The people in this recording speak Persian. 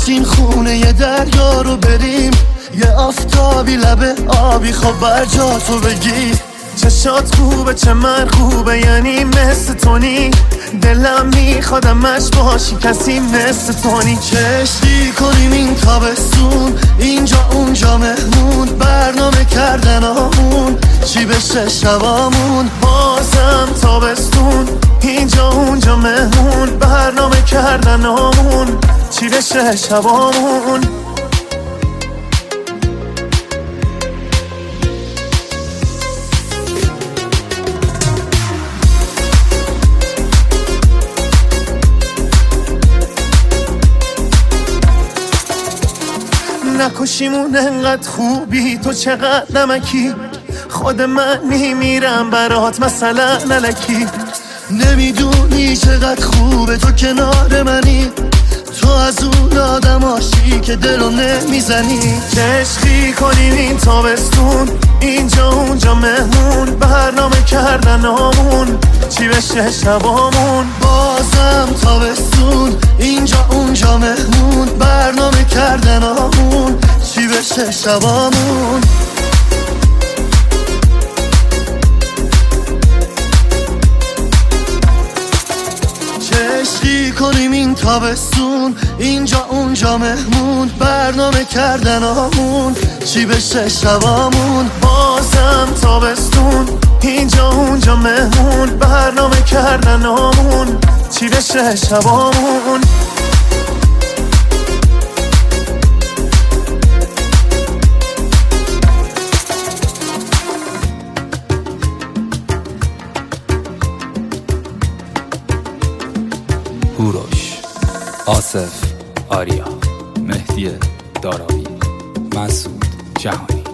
این خونه یه دریا رو بریم، یه آفتابی لبه آبی خب بر جا تو بگی. چشات خوبه چه من خوبه، یعنی مثل تونی، دلم میخوادم مش باشی کسی مثل تونی. چشتی کنیم این تابستون، اینجا اونجا مهمون، برنامه کردن آمون چی بشه شبامون. بازم تابستون، اینجا اونجا مهمون، برنامه کردن آمون چی بشه شبامون. نکشیمون انقدر خوبی، تو چقدر نمکی، خود من میمیرم برات مثلا نلکی. نمیدونی چقدر خوبه تو کنار منی، تو از اون آدماشی که دلو نمیزنی. چشقی کنیم این تابستون، اینجا اونجا مهمون، برنامه کردن آمون چی بشه شبامون. بازم تابستون، اینجا اونجا مهمون، برنامه کردن آمون چی بشه شبامون. عشقی کنیم این تابستون، اینجا اونجا مهمون، برنامه کردن آمون چی بشه شبامون. بازم تابستون، اینجا اونجا مهمون، برنامه کردن آمون چی بشه شبامون. هوروش، آصف، آریا، مهدی داراوی، مسعود جهانی.